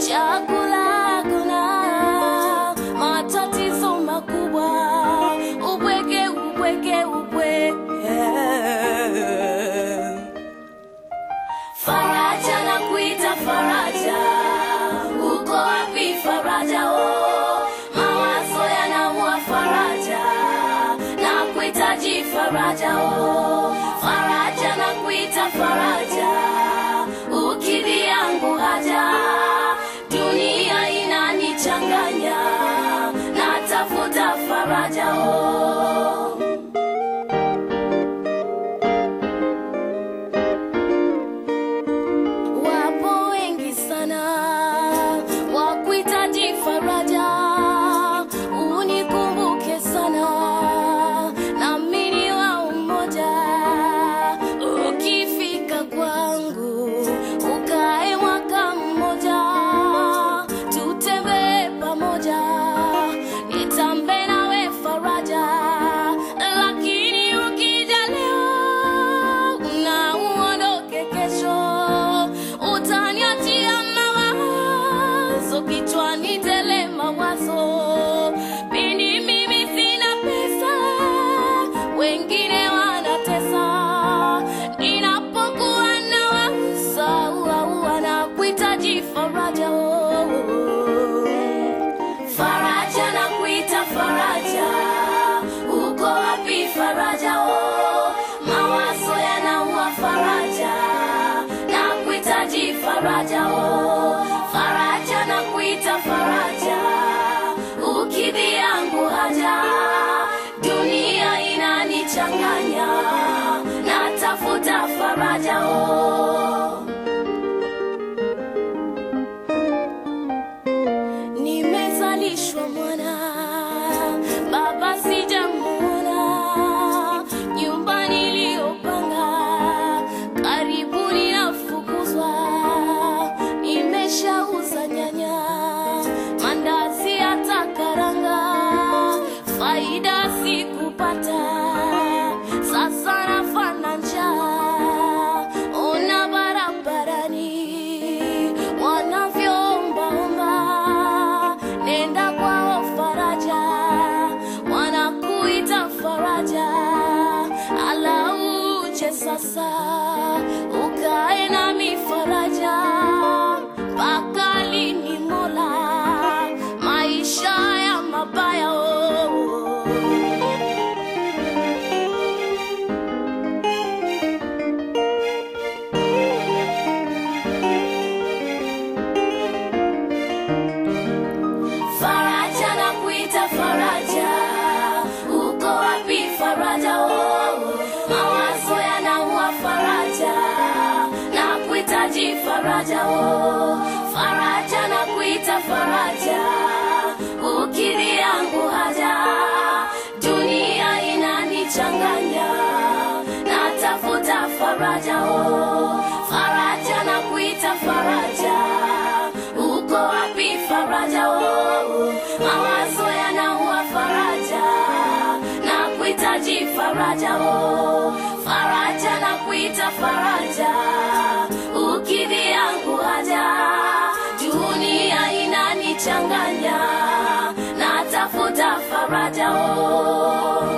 chakula kuna, matatizo makubwa, upweke upweke upweke. Faraja na kuita faraja, uko wapi faraja? Oh, mawazo yanaua faraja, na kuitaji faraja. Oh, faraja na kuita faraja, ukidhi yangu haja, dunia inanichanganya, natafuta faraja. Oh, wapo wengi sana wakuitaji faraja, unikumbuke sana nami ni wa umoja. Ukifika kwangu ukae mwaka mmoja, tutembee pamoja, nitambe nawe faraja. Lakini ukija leo na uondoke kesho, utaniachia mawazo kichwani tele mawazo. Pindi mimi sina pesa, wengine wanatesa, ninapokuwa na waza na kuitaji faraja. Faraja na kuita faraja, uko wapi faraja? Oh, mawazo yanaua faraja, na kuitaji faraja. Oh, faraja na kuita faraja, ukidhi yangu haja, dunia inanichanganya, natafuta faraja. Oh, nimezalishwa mwana, baba sijamuona, nyumba niliyopanga karibu ninafukuzwa, nimeshauza nyanya, mandazi hata karanga, faida sikupata, sasa nafana njaa. Ona barabarani wanavyoombaomba, nenda kwao faraja, wanakuita faraja. Ala uje sasa ukae nami faraja, mpaka lini Mola, maisha ya mabaya. Oh, faraja na kuita faraja, uko wapi faraja? Oh, mawazo yanaua faraja, na kuitaji faraja. Oh, faraja na kuita faraja, ukidhi yangu haja, dunia inanichanganya, natafuta faraja. Oh, faraja na kuita faraja, uko wapi faraja? Oh, mawazo yanaua faraja, na kuitaji faraja. Oh, faraja na kuita faraja, ukidhi yangu haja, dunia inanichanganya, natafuta faraja. Oh.